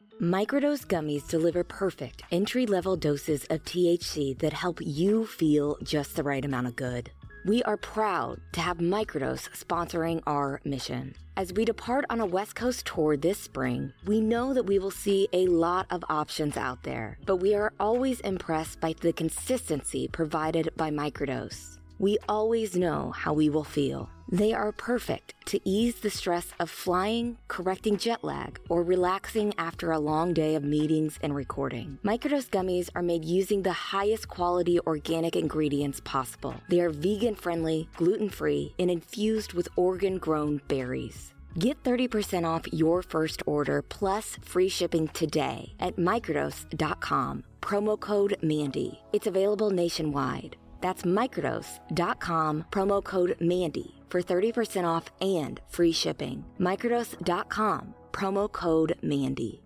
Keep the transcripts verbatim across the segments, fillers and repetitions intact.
Microdose gummies deliver perfect entry-level doses of T H C that help you feel just the right amount of good. We are proud to have Microdose sponsoring our mission. As we depart on a West Coast tour this spring, we know that we will see a lot of options out there, but we are always impressed by the consistency provided by Microdose. We always know how we will feel. They are perfect to ease the stress of flying, correcting jet lag, or relaxing after a long day of meetings and recording. Microdose gummies are made using the highest quality organic ingredients possible. They are vegan-friendly, gluten-free, and infused with Oregon-grown berries. Get thirty percent off your first order plus free shipping today at microdose dot com. Promo code Mandy. It's available nationwide. That's microdose dot com, promo code Mandy for thirty percent off and free shipping. microdose dot com, promo code Mandy.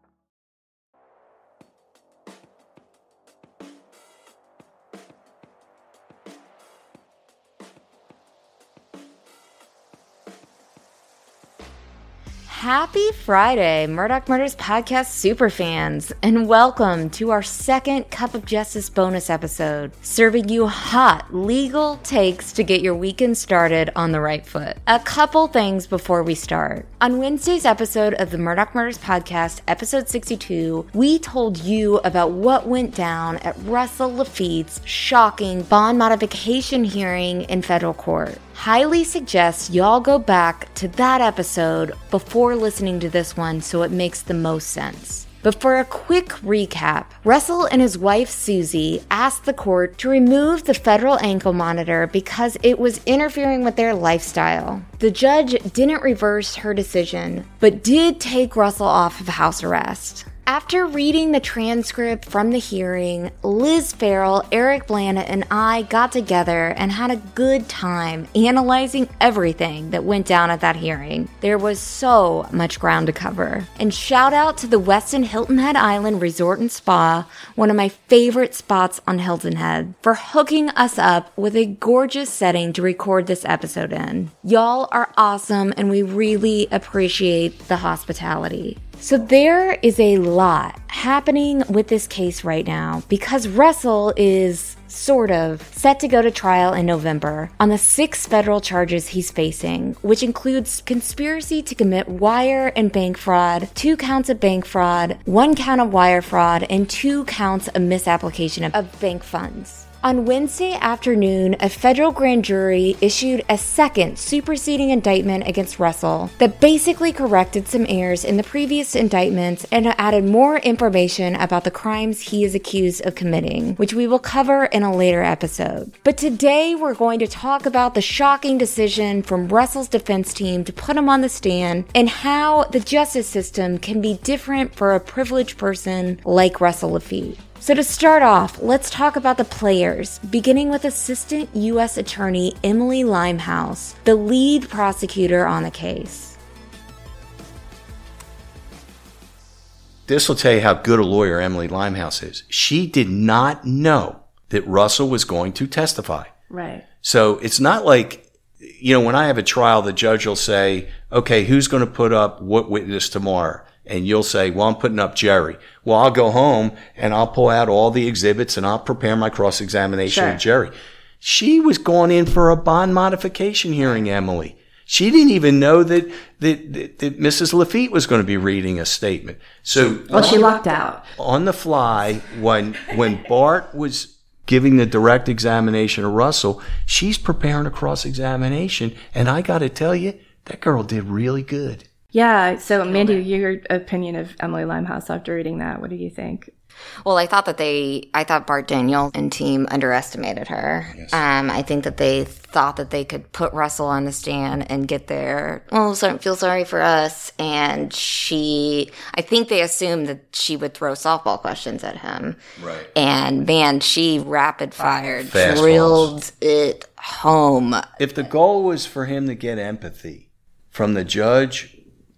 Happy Friday, Murdaugh Murders Podcast superfans, and welcome to our second Cup of Justice bonus episode, serving you hot legal takes to get your weekend started on the right foot. A couple things before we start. On Wednesday's episode of the Murdaugh Murders Podcast, episode sixty-two, we told you about what went down at Russell Lafitte's shocking bond modification hearing in federal court. Highly suggest y'all go back to that episode before listening to this one so it makes the most sense. But for a quick recap, Russell and his wife Susie asked the court to remove the federal ankle monitor because it was interfering with their lifestyle. The judge didn't reverse her decision, but did take Russell off of house arrest. After reading the transcript from the hearing, Liz Farrell, Eric Blana, and I got together and had a good time analyzing everything that went down at that hearing. There was so much ground to cover. And shout out to the Westin Hilton Head Island Resort and Spa, one of my favorite spots on Hilton Head, for hooking us up with a gorgeous setting to record this episode in. Y'all are awesome and we really appreciate the hospitality. So there is a lot happening with this case right now because Russell is sort of set to go to trial in November on the six federal charges he's facing, which includes conspiracy to commit wire and bank fraud, two counts of bank fraud, one count of wire fraud, and two counts of misapplication of, of bank funds. On Wednesday afternoon, a federal grand jury issued a second superseding indictment against Russell that basically corrected some errors in the previous indictments and added more information about the crimes he is accused of committing, which we will cover in a later episode. But today we're going to talk about the shocking decision from Russell's defense team to put him on the stand and how the justice system can be different for a privileged person like Russell Lafitte. So to start off, let's talk about the players, beginning with Assistant U S Attorney Emily Limehouse, the lead prosecutor on the case. This will tell you how good a lawyer Emily Limehouse is. She did not know that Russell was going to testify. Right. So it's not like, you know, when I have a trial, the judge will say, okay, who's going to put up what witness tomorrow? And you'll say, well, I'm putting up Jerry. Well, I'll go home and I'll pull out all the exhibits and I'll prepare my cross-examination sure. of Jerry. She was going in for a bond modification hearing, Emily. She didn't even know that, that, that, that Missus Lafitte was going to be reading a statement. So, well, she lucked out. On the fly, when, when Bart was giving the direct examination of Russell, she's preparing a cross-examination. And I got to tell you, that girl did really good. Yeah. So, Mandy, your opinion of Emily Limehouse after reading that, what do you think? Well, I thought that they, I thought Bart Daniel and team underestimated her. Yes. Um, I think that they thought that they could put Russell on the stand and get there. Well, so feel sorry for us. And she, I think they assumed that she would throw softball questions at him. Right. And man, she rapid fired, Fast drilled balls. it home. If the goal was for him to get empathy from the judge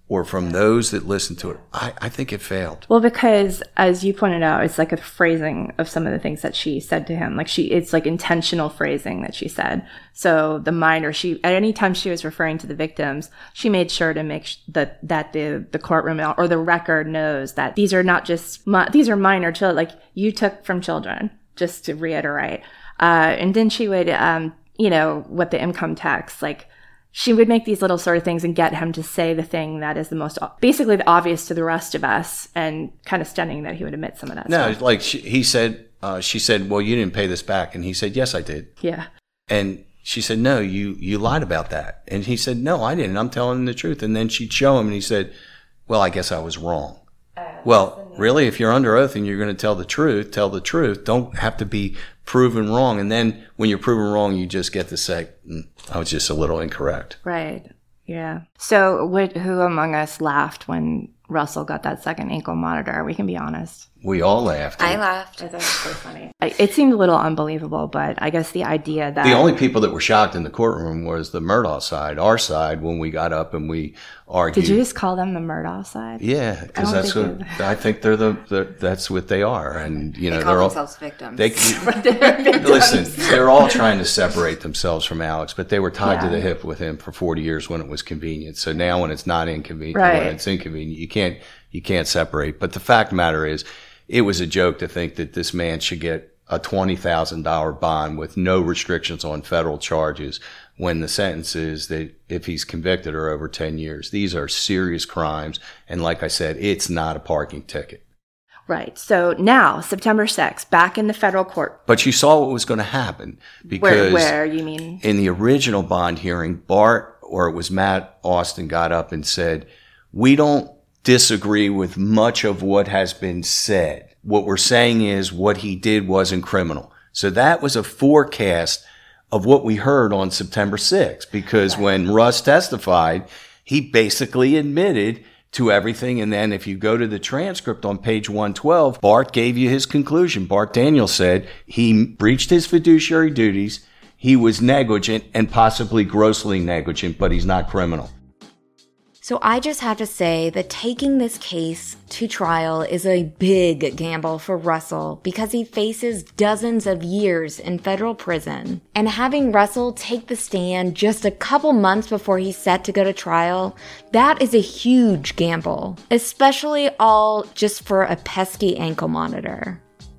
or from those that listened to it, I, I think it failed. Well, because as you pointed out, it's like a phrasing of some of the things that she said to him. Like she, it's like intentional phrasing that she said. So the minor, she, at any time she was referring to the victims, she made sure to make sh- that, that the, the courtroom or the record knows that these are not just, mi- these are minor children, like you took from children, just to reiterate. Uh, and then she would, um, you know, with the income tax, like, she would make these little sort of things and get him to say the thing that is the most, basically the obvious to the rest of us, and kind of stunning that he would admit some of that no, stuff. like she, he said, uh, she said, well, you didn't pay this back. And he said, yes, I did. Yeah. And she said, no, you, you lied about that. And he said, no, I didn't. I'm telling him the truth. And then she'd show him and he said, well, I guess I was wrong. Uh, well, really, if you're under oath and you're going to tell the truth, tell the truth. Don't have to be proven wrong. And then when you're proven wrong, you just get to say, mm, I was just a little incorrect. Right. Yeah. So what, who among us laughed when Russell got that second ankle monitor? We can be honest. We all laughed. I laughed. I thought it was so funny. It seemed a little unbelievable, but I guess the idea that... The only people that were shocked in the courtroom was the Murdaugh side, our side, when we got up and we argued. Did you just call them the Murdaugh side? Yeah, because that's what, I think they're the, the, that's what they are. And, you know, they call they're themselves all, victims. They, listen, they're all trying to separate themselves from Alex, but they were tied yeah. to the hip with him for forty years when it was convenient. So now when it's not inconvenient, right. when it's inconvenient, you can't, you can't separate. But the fact of the matter is, it was a joke to think that this man should get a twenty thousand dollars bond with no restrictions on federal charges when the sentence is that if he's convicted are over ten years. These are serious crimes. And like I said, it's not a parking ticket. Right. So now, September sixth, back in the federal court. But you saw what was going to happen Where, because where you mean? In the original bond hearing, Bart, or it was Matt Austin, got up and said, we don't disagree with much of what has been said. What we're saying is what he did wasn't criminal. So that was a forecast of what we heard on September sixth, because right. when Russ testified, he basically admitted to everything. And then if you go to the transcript on page one twelve, Bart gave you his conclusion. Bart Daniel said he breached his fiduciary duties, he was negligent and possibly grossly negligent, but he's not criminal. So I just have to say that taking this case to trial is a big gamble for Russell because he faces dozens of years in federal prison. And having Russell take the stand just a couple months before he's set to go to trial, that is a huge gamble, especially all just for a pesky ankle monitor.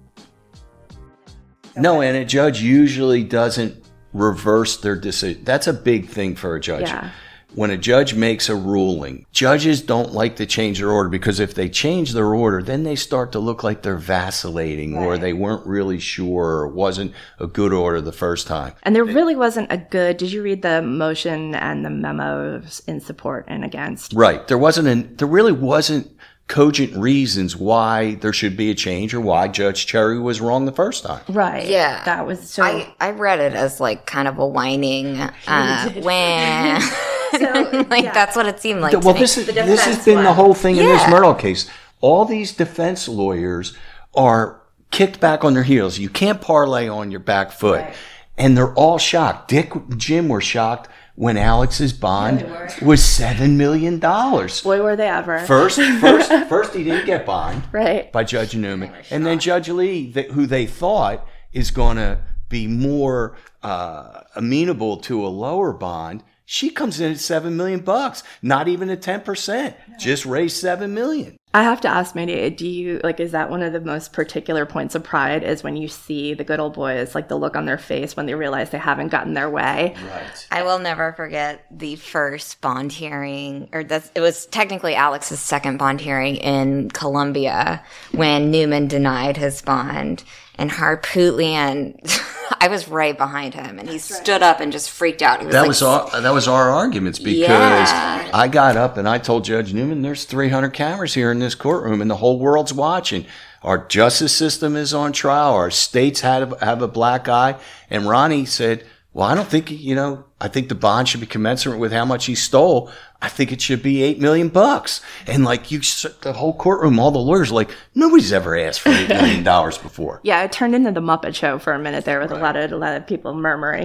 No, and a judge usually doesn't reverse their decision. That's a big thing for a judge. Yeah. When a judge makes a ruling, judges don't like to change their order because if they change their order, then they start to look like they're vacillating right. or they weren't really sure or it wasn't a good order the first time. And there really wasn't a good, did you read the motion and the memos in support and against? Right. There wasn't an, there really wasn't cogent reasons why there should be a change or why Judge Cherry was wrong the first time. Right. Yeah. That was so. I, I read it as like kind of a whining, uh, when. So, like yeah. that's what it seemed like. Well, this is this has been one. the whole thing yeah. in this Murdaugh case. All these defense lawyers are kicked back on their heels. You can't parlay on your back foot, right. and they're all shocked. Dick, Jim were shocked when Alex's bond yeah, was seven million dollars. Boy, were they ever! First, first, first, he didn't get bond right by Judge Newman, and then Judge Lee, who they thought is going to be more uh, amenable to a lower bond. She comes in at seven million bucks, not even at ten percent. Just raised seven million. I have to ask, Mandy, do you like? Is that one of the most particular points of pride? Is when you see the good old boys, like the look on their face when they realize they haven't gotten their way. Right. I will never forget the first bond hearing, or that's it was technically Alex's second bond hearing in Columbia when Newman denied his bond, and Harpootlian. I was right behind him, and he That's stood right. up and just freaked out. He was that like, was our, that was our arguments because yeah. I got up and I told Judge Newman, "There's three hundred cameras here in this courtroom, and the whole world's watching. Our justice system is on trial. Our states have have a black eye." And Ronnie said, "Well, I don't think you know. I think the bond should be commensurate with how much he stole. I think it should be eight million bucks." And like you, the whole courtroom, all the lawyers, like nobody's ever asked for eight million dollars before. Yeah, it turned into the Muppet Show for a minute there with right. a lot of a lot of people murmuring.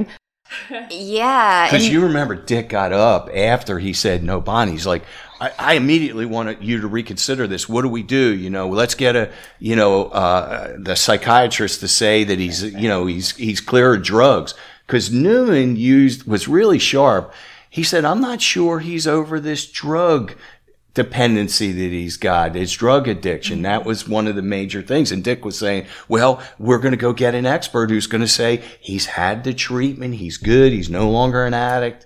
Yeah. Because and- you remember Dick got up after he said no bond. He's like, I, I immediately wanted you to reconsider this. What do we do? You know, let's get a, you know, uh, the psychiatrist to say that he's, you know, he's, he's clear of drugs. Because Newman used, was really sharp. He said, I'm not sure he's over this drug dependency that he's got. It's drug addiction. That was one of the major things. And Dick was saying, well, we're going to go get an expert who's going to say he's had the treatment. He's good. He's no longer an addict.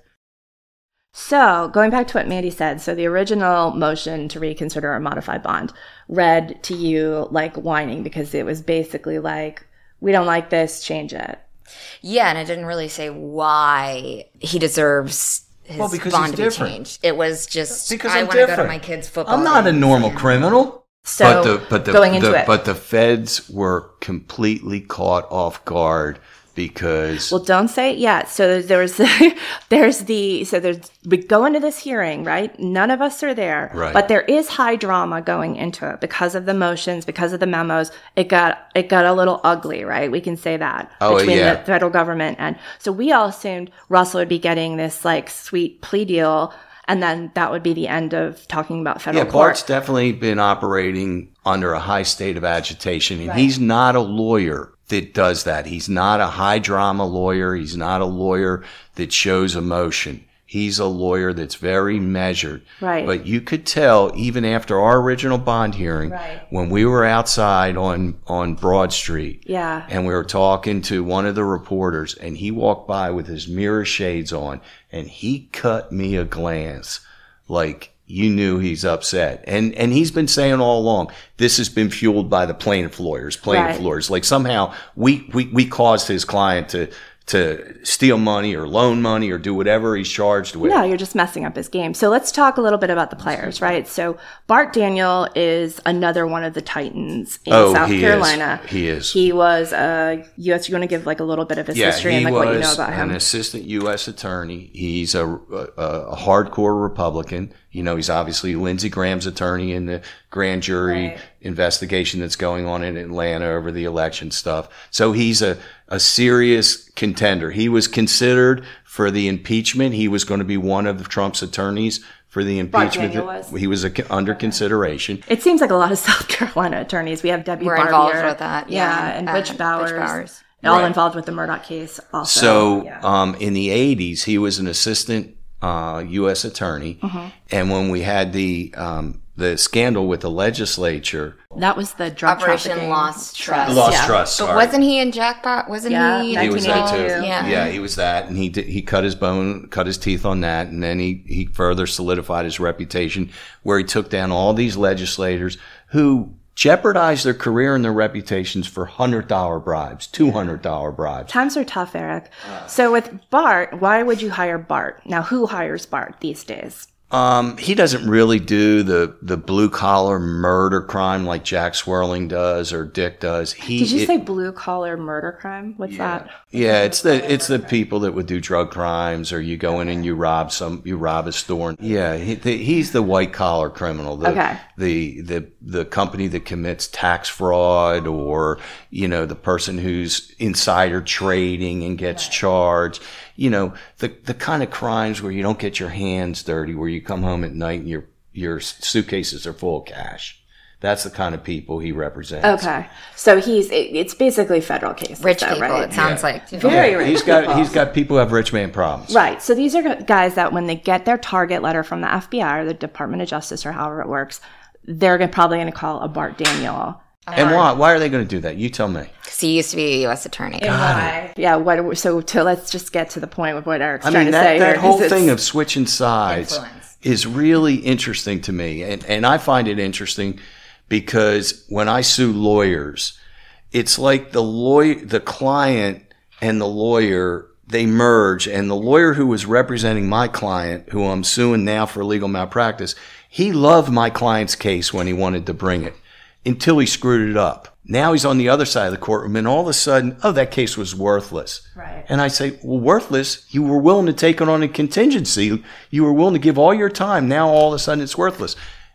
So going back to what Mandy said, so the original motion to reconsider or modify bond read to you like whining because it was basically like, we don't like this, change it. Yeah, and it didn't really say why he deserves his Well, because bond he's to be different. changed. It was just, Because I I'm want to go to different. my kids' football I'm not a games. normal criminal. So but the, but the, going into the, it. But the feds were completely caught off guard because Well, don't say it yet. So there's there's the so there's we go into this hearing, right? None of us are there, Right. but there is high drama going into it because of the motions, because of the memos. It got it got a little ugly, right? We can say that Oh, between yeah. the federal government and so we all assumed Russell would be getting this like sweet plea deal, and then that would be the end of talking about federal yeah, court. Bart's definitely been operating under a high state of agitation, and he's not a lawyer that does that. He's not a high drama lawyer. He's not a lawyer that shows emotion. He's a lawyer that's very measured. Right. But you could tell even after our original bond hearing, Right. when we were outside on, on Broad Street, Yeah. and we were talking to one of the reporters, and he walked by with his mirror shades on, and he cut me a glance like you knew he's upset. And and he's been saying all along, this has been fueled by the plaintiff lawyers, plaintiff Right. lawyers. Like somehow we, we, we caused his client to to steal money or loan money or do whatever he's charged with. No, you're just messing up his game. So let's talk a little bit about the players, right? So Bart Daniel is another one of the titans in Oh, South he is. Carolina. He is. He was a U S. You want to give like a little bit of his Yeah, history he and like was what you know about an him? assistant U S attorney. He's a, a, a hardcore Republican. You know, he's obviously Lindsey Graham's attorney in the grand jury Right. investigation that's going on in Atlanta over the election stuff. So he's a, a serious contender. He was considered for the impeachment. He was going to be one of Trump's attorneys for the Bart impeachment. Daniel was? He was a, under consideration. It seems like a lot of South Carolina attorneys. We have Debbie We're Barbier. involved with that, yeah. and Uh, Butch Butch Bowers. Bowers. All Right. involved with the Murdoch case also. So, yeah. um, in the eighties, he was an assistant uh, U S attorney, Mm-hmm. and when we had the um, the scandal with the legislature, that was the drug Operation trafficking Lost Trust. Lost yeah. Trust. But Sorry. wasn't he in Jackpot? Wasn't Yeah, he? He was that too. nineteen eighty-two. Yeah. Yeah, he was that, and he did, he cut his bone, cut his teeth on that, and then he he further solidified his reputation, where he took down all these legislators who jeopardized their career and their reputations for hundred dollar bribes, two hundred dollar bribes. Times are tough, Eric. So with Bart, why would you hire Bart? Now, who hires Bart these days? Um, he doesn't really do the, the blue collar murder crime like Jack Swerling does or Dick does. He, Did you it- say blue collar murder crime? What's that? Yeah, it's the it's the people that would do drug crimes, or you go in and you rob some, you rob a store. Yeah, he, the, he's the white collar criminal. The, Okay. The the the company that commits tax fraud, or you know, the person who's insider trading and gets charged. You know, the the kind of crimes where you don't get your hands dirty, where you come home at night and your your suitcases are full of cash. That's the kind of people he represents. Okay. So he's, it, it's basically federal cases. Rich though, people, right? it sounds like. Very Yeah, rich he's got people. he's got people who have rich man problems. Right. So these are guys that when they get their target letter from the F B I or the Department of Justice or however it works, they're gonna, probably going to call a Bart Daniel. And why? Why are they going to do that? You tell me. Because he used to be a U S attorney. Why? Yeah. What? So to, let's just get to the point with what Eric's I trying mean, to that, say that here, whole 'cause thing it's- of switching sides Influence. is really interesting to me. And, and I find it interesting because when I sue lawyers, it's like the lawyer, the client and the lawyer, they merge, and the lawyer who was representing my client, who I'm suing now for legal malpractice, he loved my client's case when he wanted to bring it until he screwed it up. Now he's on the other side of the courtroom, and all of a sudden, oh, that case was worthless. Right. And I say, well, worthless? You were willing to take it on a contingency. You were willing to give all your time. Now all of a sudden it's worthless.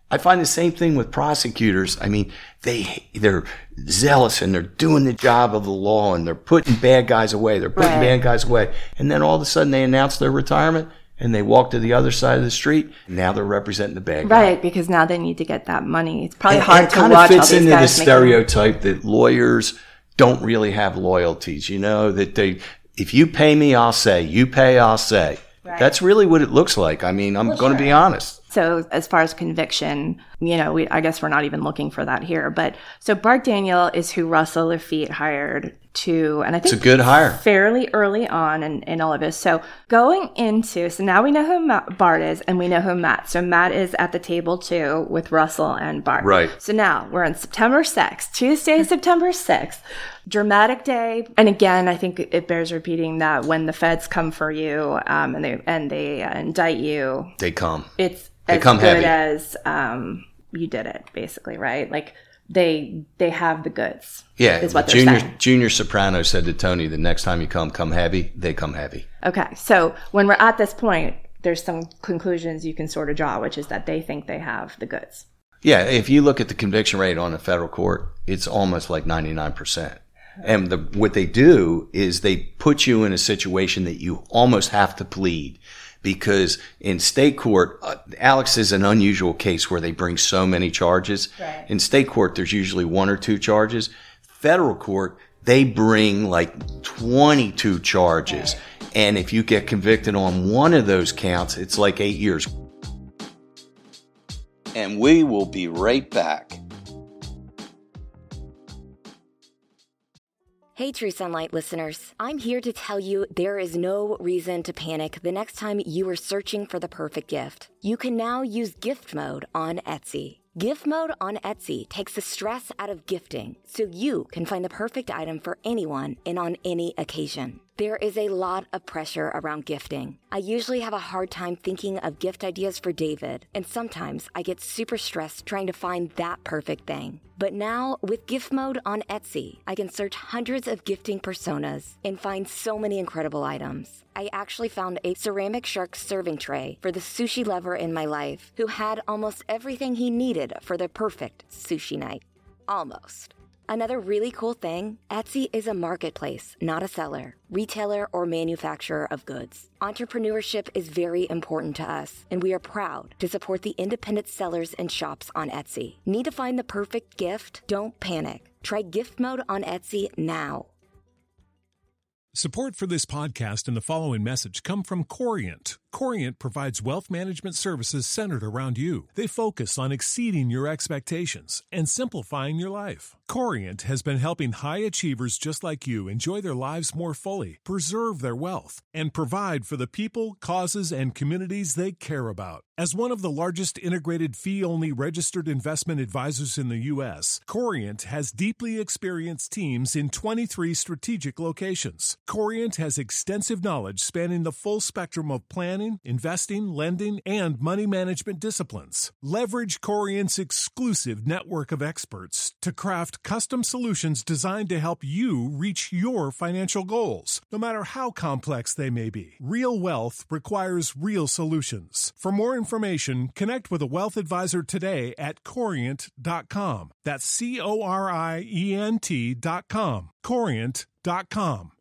I find the same thing with prosecutors. I mean, they, they're zealous and they're doing the job of the law and they're putting bad guys away. They're putting right. bad guys away. And then all of a sudden they announce their retirement and they walk to the other side of the street. Now they're representing the bad guy. Right, because now they need to get that money. It's probably and, hard and to kind watch of fits all these into the guys stereotype that lawyers don't really have loyalties. You know, that they, if you pay me, I'll say. You pay, I'll say. Right. That's really what it looks like. I mean, I'm well, going to sure. be honest. So as far as conviction, you know, we, I guess we're not even looking for that here. But so Bart Daniel is who Russell Laffitte hired to, and I think it's a good hire, fairly early on in, in all of this. So going into, so now we know who Matt, Bart is, and we know who Matt. So Matt is at the table too with Russell and Bart. Right. So now we're on September sixth, Tuesday, September sixth. Dramatic day. And again, I think it bears repeating that when the feds come for you um, and they and they uh, indict you, they come. It's they as come good heavy. as um, you did it, basically, right? Like they they have the goods. Yeah, is what Junior they're saying. Junior Soprano said to Tony, "The next time you come, come heavy." They come heavy. Okay, so when we're at this point, there's some conclusions you can sort of draw, which is that they think they have the goods. Yeah, if you look at the conviction rate on a federal court, it's almost like ninety-nine percent. And the, what they do is they put you in a situation that you almost have to plead, because in state court, uh, Alex is an unusual case where they bring so many charges. Right. In state court, there's usually one or two charges. Federal court, they bring like twenty-two charges. Right. And if you get convicted on one of those counts, it's like eight years. And we will be right back. Hey, True Sunlight listeners. I'm here to tell you there is no reason to panic the next time you are searching for the perfect gift. You can now use gift mode on Etsy. Gift mode on Etsy takes the stress out of gifting so you can find the perfect item for anyone and on any occasion. There is a lot of pressure around gifting. I usually have a hard time thinking of gift ideas for David, and sometimes I get super stressed trying to find that perfect thing. But now, with gift mode on Etsy, I can search hundreds of gifting personas and find so many incredible items. I actually found a ceramic shark serving tray for the sushi lover in my life who had almost everything he needed for the perfect sushi night. Almost. Another really cool thing, Etsy is a marketplace, not a seller, retailer, or manufacturer of goods. Entrepreneurship is very important to us, and we are proud to support the independent sellers and shops on Etsy. Need to find the perfect gift? Don't panic. Try gift mode on Etsy now. Support for this podcast and the following message come from Corient. Corient provides wealth management services centered around you. They focus on exceeding your expectations and simplifying your life. Corient has been helping high achievers just like you enjoy their lives more fully, preserve their wealth, and provide for the people, causes, and communities they care about. As one of the largest integrated fee-only registered investment advisors in the U S, Corient has deeply experienced teams in twenty-three strategic locations. Corient has extensive knowledge spanning the full spectrum of planning, investing, lending, and money management disciplines. Leverage Corient's exclusive network of experts to craft custom solutions designed to help you reach your financial goals, no matter how complex they may be. Real wealth requires real solutions. For more information, connect with a wealth advisor today at corient dot com. That's C O R I E N T dot com. corient dot com.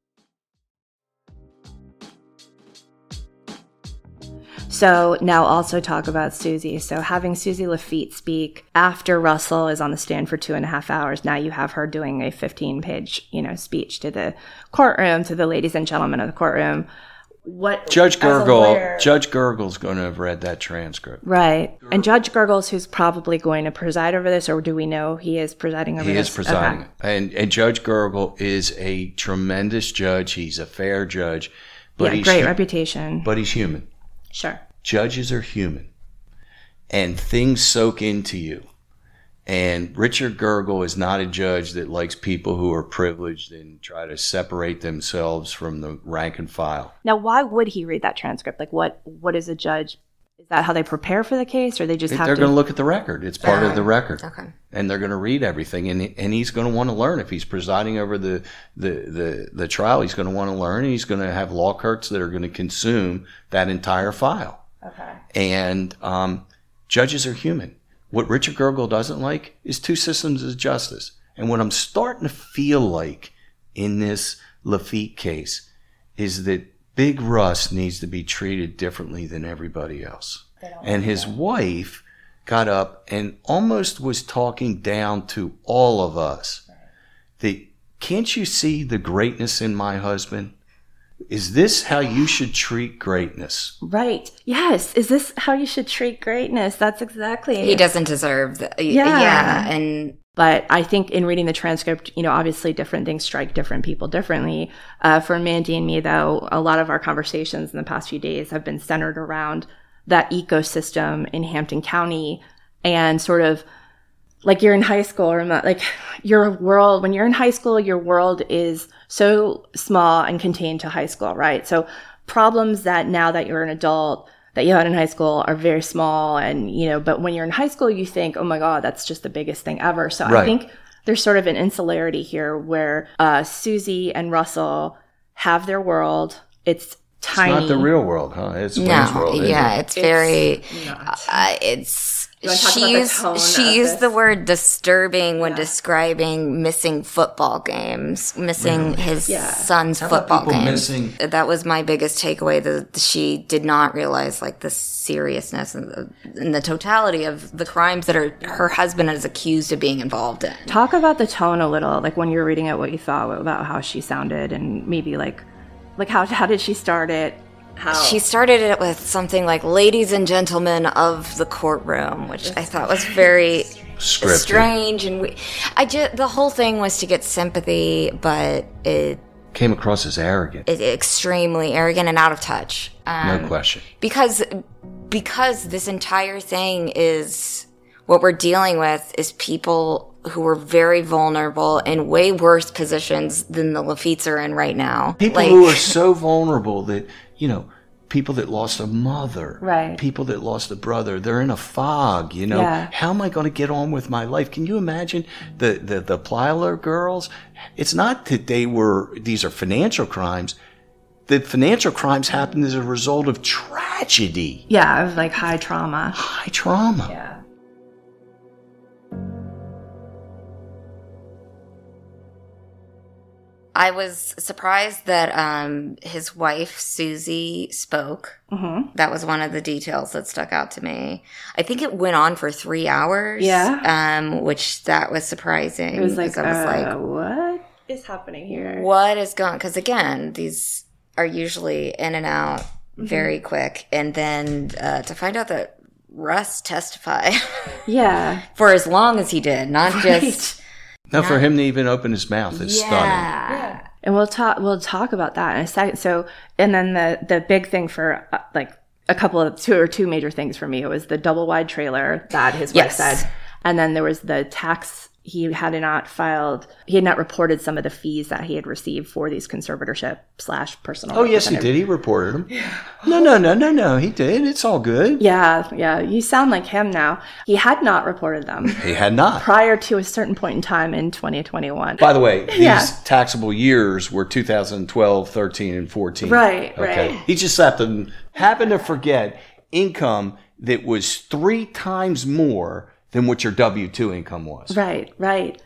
So now also talk about Susie. So having Susie Laffitte speak after Russell is on the stand for two and a half hours, now you have her doing a fifteen page, you know, speech to the courtroom, to the ladies and gentlemen of the courtroom. What Judge Gergel, lawyer, Judge Gergel's going to have read that transcript. Right. And Judge Gergel's who's probably going to preside over this, or do we know he is presiding over he this? He is presiding. Okay. And, and Judge Gergel is a tremendous judge. He's a fair judge. But yeah, he's great hu- reputation. But he's human. Sure. Judges are human, and things soak into you. And Richard Gergel is not a judge that likes people who are privileged and try to separate themselves from the rank and file. Now, why would he read that transcript? Like, what? What is a judge? Is that how they prepare for the case, or they just have they're to? They're going to look at the record. It's part uh, of the record. Okay. And they're going to read everything, and and he's going to want to learn. If he's presiding over the the the, the trial, he's going to want to learn, and he's going to have law clerks that are going to consume that entire file. Okay. And um, judges are human. what Richard Gergel doesn't like is two systems of justice. And what I'm starting to feel like in this Lafitte case is that Big Russ needs to be treated differently than everybody else. And his wife got up and almost was talking down to all of us. The, can't you see the greatness in my husband? Is this how you should treat greatness? Right. Yes. Is this how you should treat greatness? That's exactly it. He doesn't deserve that. Yeah. Yeah. And But I think in reading the transcript, you know, obviously different things strike different people differently. Uh, for Mandy and me, though, a lot of our conversations in the past few days have been centered around that ecosystem in Hampton County and sort of like you're in high school or like your world, when you're in high school, your world is so small and contained to high school, right? So problems that now that you're an adult that you had in high school are very small. And, you know, but when you're in high school, you think, oh my God, that's just the biggest thing ever. So Right. I think there's sort of an insularity here where uh, Susie and Russell have their world. It's tiny. It's not the real world, huh? It's Wayne's no, world. isn't yeah, it? it's very, not. uh, it's, You wanna talk she about the used, tone she of used this? the word disturbing when Yeah. describing missing football games, missing his Yeah. son's How about football people games. missing- That was my biggest takeaway, that she did not realize like the seriousness and the, and the totality of the crimes that are, her husband is accused of being involved in. Talk about the tone a little, like when you're reading it, what you thought about how she sounded and maybe like, like how, how did she start it? How? She started it with something like "Ladies and gentlemen of the courtroom," which I thought was very Scripted. strange, and we, I just the whole thing was to get sympathy, but it, Came across as arrogant. it extremely arrogant and out of touch. Um, no question. because because this entire thing is what we're dealing with is people who are very vulnerable in way worse positions than the Lafittes are in right now. People Like- who are so vulnerable that, you know, people that lost a mother, Right. people that lost a brother, they're in a fog, you know. Yeah. How am I going to get on with my life? Can you imagine the, the, the Plyler girls? It's not that they were, these are financial crimes. The financial crimes happened as a result of tragedy, Yeah, of like high trauma. high trauma. Yeah. I was surprised that um, his wife, Susie, spoke. Mm-hmm. That was one of the details that stuck out to me. I think it went on for three hours. Yeah. Um, which that was surprising. It was like, 'cause I was uh, like, what is happening here? what is going, because again, these are usually in and out very quick. And then uh, to find out that Russ testified Yeah. for as long as he did, not just, Now, for him to even open his mouth is stunning. yeah. And we'll talk. We'll talk about that in a second. So, and then the the big thing for uh, like a couple of two or two major things for me, it was the double wide trailer that his wife Yes. said, and then there was the tax. He had not filed. He had not reported some of the fees that he had received for these conservatorship slash personal. Oh, yes, he representative- did. He reported him. No, no, no, no, no. He did. It's all good. Yeah, yeah. You sound like him now. He had not reported them He had not. prior to a certain point in time in twenty twenty-one. By the way, these Yeah. taxable years were two thousand twelve, thirteen, and fourteen. Right, Okay. right. He just happened, happened to forget income that was three times more than what your W two income was. Right, right.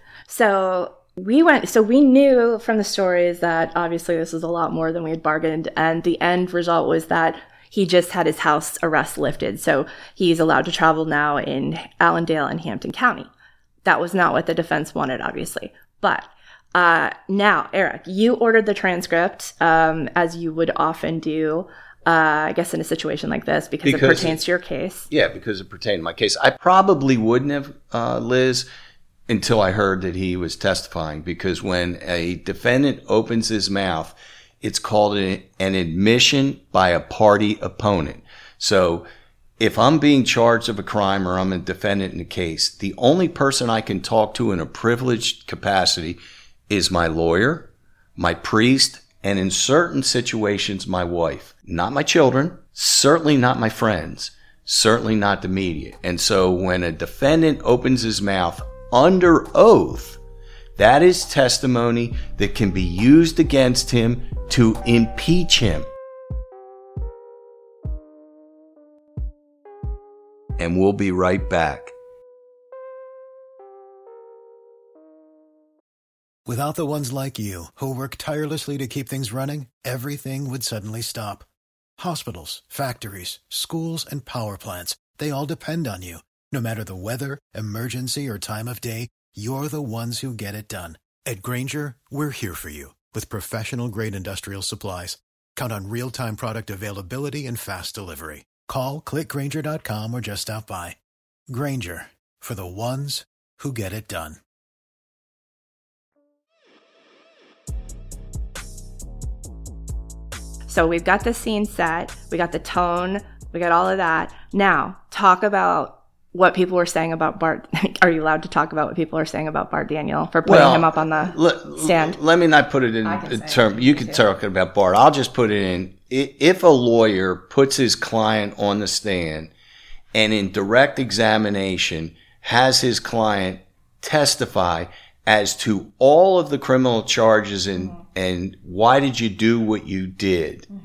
So we went, so we knew from the stories that obviously this was a lot more than we had bargained. And the end result was that he just had his house arrest lifted. So he's allowed to travel now in Allendale and Hampton County. That was not what the defense wanted, obviously. But uh, now, Eric, you ordered the transcript, um, as you would often do, uh, I guess in a situation like this, because, Because it pertains to your case. Yeah, because it pertained to my case. I probably wouldn't have, uh, Liz, until I heard that he was testifying, because when a defendant opens his mouth, it's called an, an admission by a party opponent. So if I'm being charged of a crime or I'm a defendant in a case, the only person I can talk to in a privileged capacity is my lawyer, my priest, and in certain situations, my wife. Not my children, certainly not my friends, certainly not the media. And so when a defendant opens his mouth under oath, that is testimony that can be used against him to impeach him. And we'll be right back. Without the ones like you, who work tirelessly to keep things running, everything would suddenly stop. Hospitals, factories, schools, and power plants, they all depend on you. No matter the weather, emergency, or time of day, you're the ones who get it done. At Grainger, we're here for you with professional-grade industrial supplies. Count on real-time product availability and fast delivery. Call, click Grainger dot com, or just stop by. Grainger, for the ones who get it done. So we've got the scene set, we got the tone, we got all of that. Now, talk about what people were saying about Bart. Are you allowed to talk about what people are saying about Bart Daniel for putting well, him up on the l- stand? Let me not put it in a term. You can talk about Bart. I'll just put it in. If a lawyer puts his client on the stand and in direct examination has his client testify as to all of the criminal charges and, mm-hmm. and why did you do what you did, mm-hmm.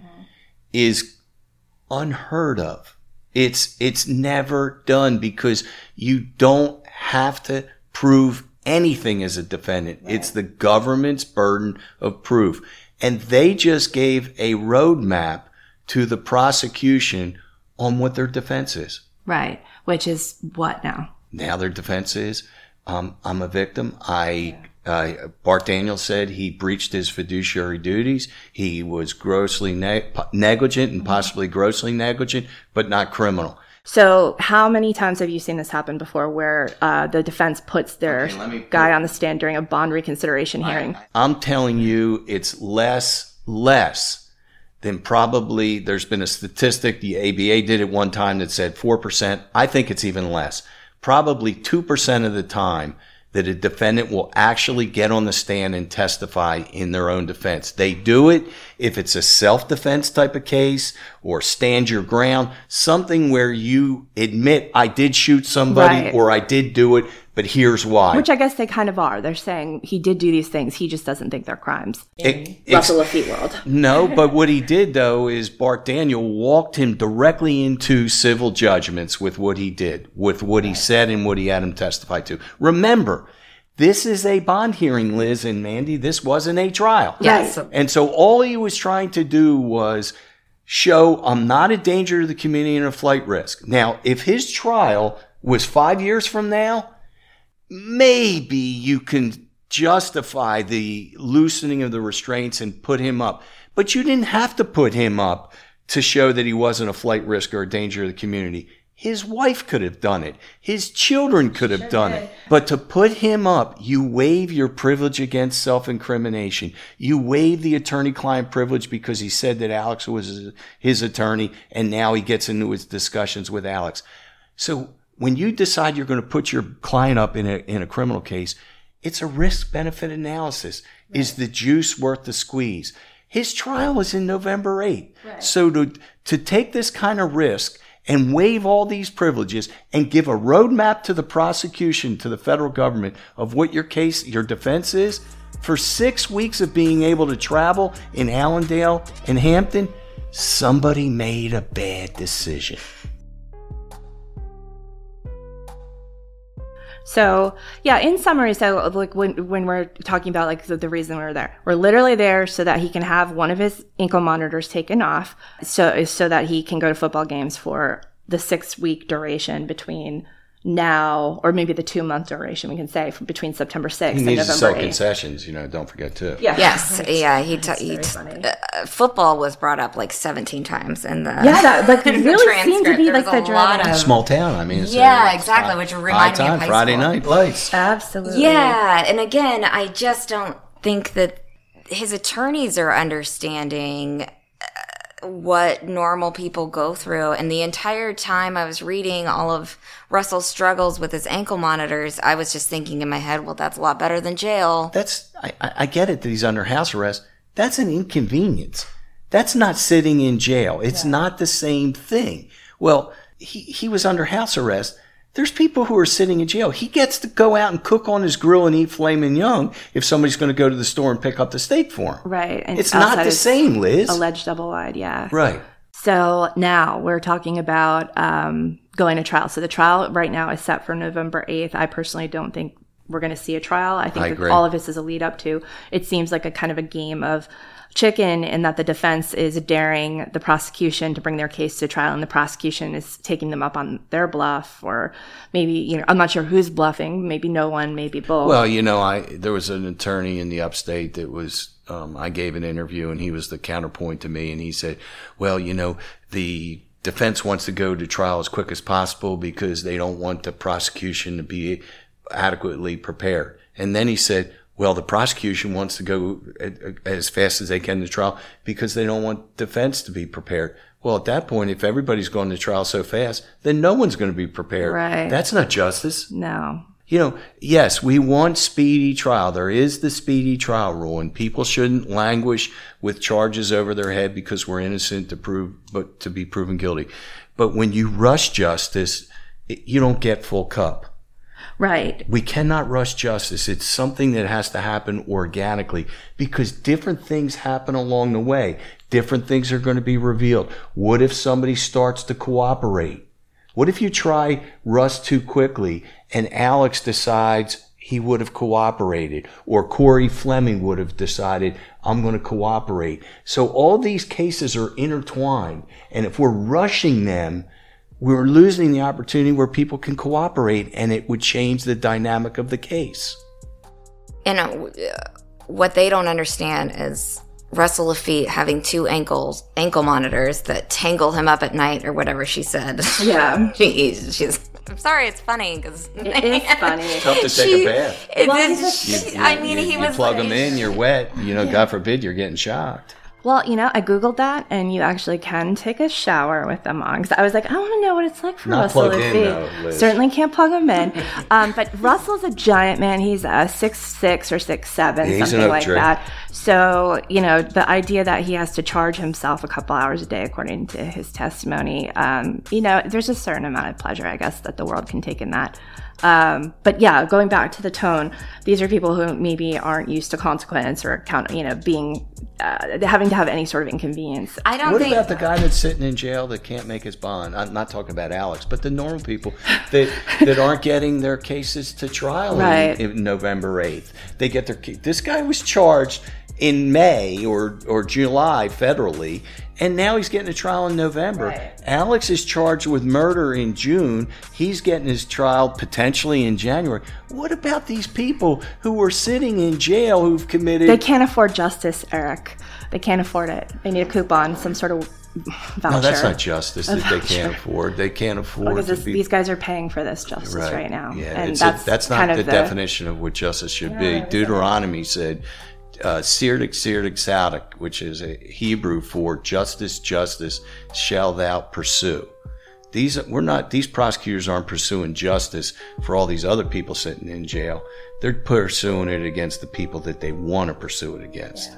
is unheard of. It's, it's never done because you don't have to prove anything as a defendant. Right. It's the government's burden of proof. And they just gave a roadmap to the prosecution on what their defense is. Right. Which is what now? Now their defense is, um, I'm a victim. I, uh, Bart Daniel said he breached his fiduciary duties. He was grossly ne- negligent and possibly grossly negligent, but not criminal. So how many times have you seen this happen before where uh, the defense puts their okay, guy on the stand during a bond reconsideration hearing? I'm telling you, it's less, less than probably, there's been a statistic, the A B A did it one time that said four percent. I think it's even less. Probably two percent of the time that a defendant will actually get on the stand and testify in their own defense. They do it if it's a self-defense type of case or stand your ground, something where you admit I did shoot somebody right. or I did do it, but here's why. Which I guess they kind of are. They're saying he did do these things. He just doesn't think they're crimes in it, Russell Laffitte world. No, but what he did, though, is Bart Daniel walked him directly into civil judgments with what he did, with what he said and what he had him testify to. Remember, this is a bond hearing, Liz and Mandy. This wasn't a trial. Yes. And so all he was trying to do was show I'm not a danger to the community and a flight risk. Now, if his trial was five years from now, maybe you can justify the loosening of the restraints and put him up. But you didn't have to put him up to show that he wasn't a flight risk or a danger to the community. His wife could have done it. His children could have sure done did. it. But to put him up, you waive your privilege against self-incrimination. You waive the attorney-client privilege because he said that Alex was his attorney, and now he gets into his discussions with Alex. So when you decide you're going to put your client up in a, in a criminal case, it's a risk-benefit analysis. Right. Is the juice worth the squeeze? His trial is in November eighth. Right. So to, to take this kind of risk and waive all these privileges and give a roadmap to the prosecution, to the federal government of what your case, your defense is, for six weeks of being able to travel in Allendale and Hampton, somebody made a bad decision. So, yeah, in summary, so like when when we're talking about like the, the reason we're there, we're literally there so that he can have one of his ankle monitors taken off, so so that he can go to football games for the six week duration between now, or maybe the two month duration, we can say, from between September sixth and November eighth. He needs to sell concessions, you know, don't forget too. Yeah. Yes, yeah, he, t- he t- uh, football was brought up like seventeen times in the Yeah, that like really seemed to be there like the drama. Of small town, I mean. It's yeah, a, exactly, high, which reminded me of high Friday school. night lights. Absolutely. Yeah, and again, I just don't think that his attorneys are understanding what normal people go through. And the entire time I was reading all of Russell's struggles with his ankle monitors, I was just thinking in my head, well, that's a lot better than jail. That's, I, I get it that he's under house arrest. That's an inconvenience. That's not sitting in jail. It's yeah. not the same thing. Well, he, he was under house arrest. There's people who are sitting in jail. He gets to go out and cook on his grill and eat filet mignon if somebody's going to go to the store and pick up the steak for him. Right. And it's not the same, Liz. Alleged double-wide, yeah. Right. So now we're talking about um, going to trial. So the trial right now is set for November eighth. I personally don't think we're going to see a trial. I think I that agree. all of this is a lead up to. It seems like a kind of a game of chicken in that the defense is daring the prosecution to bring their case to trial, and the prosecution is taking them up on their bluff, or maybe, you know, I'm not sure who's bluffing. Maybe no one, maybe both. Well, you know, I there was an attorney in the upstate that was, um, I gave an interview, and he was the counterpoint to me, and he said, well, you know, the defense wants to go to trial as quick as possible because they don't want the prosecution to be adequately prepared. And then he said, well, the prosecution wants to go as fast as they can to trial because they don't want defense to be prepared. Well, at that point, if everybody's going to trial so fast, then no one's going to be prepared. Right. That's not justice. No. You know, yes, we want speedy trial. There is the speedy trial rule, and people shouldn't languish with charges over their head because we're innocent to prove, but to be proven guilty. But when you rush justice, you don't get full cup. Right. We cannot rush justice. It's something that has to happen organically because different things happen along the way. Different things are going to be revealed. What if somebody starts to cooperate? What if you try Russ too quickly and Alex decides he would have cooperated, or Corey Fleming would have decided, I'm going to cooperate? So all these cases are intertwined, and if we're rushing them, we're losing the opportunity where people can cooperate, and it would change the dynamic of the case. And uh, what they don't understand is Russell Lafitte having two ankles, ankle monitors that tangle him up at night, or whatever she said. Yeah. she, she's. I'm sorry, it's funny because it is funny. It's tough to take She- a bath. It, Well, it- he's she- You- I mean, you- he you was plug like, them in, you're wet. You know, God forbid you're getting shocked. Well, you know, I Googled that, and you actually can take a shower with them on. Because I was like, I want to know what it's like for Not Russell plugged in, Lafitte. though, Liz. Certainly can't plug him in. um, but Russell's a giant man. He's a six six or six seven, Yeah, he's an something oak like tree. that. So, you know, the idea that he has to charge himself a couple hours a day, according to his testimony, um, you know, there's a certain amount of pleasure, I guess, that the world can take in that. Um, but yeah, going back to the tone, these are people who maybe aren't used to consequence or count, you know, being uh, having to have any sort of inconvenience. I don't What think. about the guy that's sitting in jail that can't make his bond? I'm not talking about Alex, but the normal people that that aren't getting their cases to trial Right. in, in November eighth. They get their ca- this guy was charged in May or or July federally, and now he's getting a trial in November. Right. Alex is charged with murder in June. He's getting his trial potentially in January. What about these people who are sitting in jail who've committed? They can't afford justice, Eric. They can't afford it. They need a coupon, some sort of voucher. No, that's not justice that they voucher. can't afford. They can't afford Because to this, be. these guys are paying for this justice right, now. Yeah, and it's that's, a, that's not kind of the, the definition of what justice should be. Deuteronomy said, uh, "Sirdik, sirdik, sadik," which is a Hebrew for justice, justice shall thou pursue. These we're not. These prosecutors aren't pursuing justice for all these other people sitting in jail. They're pursuing it against the people that they want to pursue it against.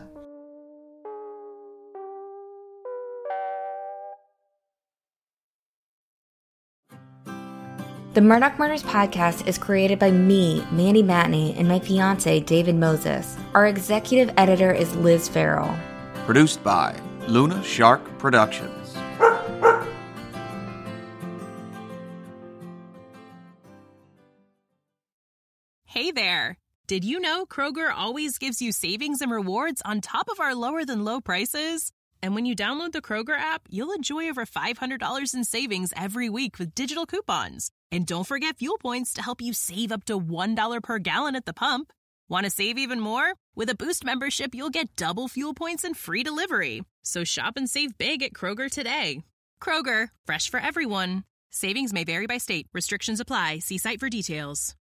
The Murdoch Murders podcast is created by me, Mandy Matney, and my fiance, David Moses. Our executive editor is Liz Farrell. Produced by Luna Shark Productions. Hey there! Did you know Kroger always gives you savings and rewards on top of our lower than low prices? And when you download the Kroger app, you'll enjoy over five hundred dollars in savings every week with digital coupons. And don't forget fuel points to help you save up to one dollar per gallon at the pump. Want to save even more? With a Boost membership, you'll get double fuel points and free delivery. So shop and save big at Kroger today. Kroger, fresh for everyone. Savings may vary by state. Restrictions apply. See site for details.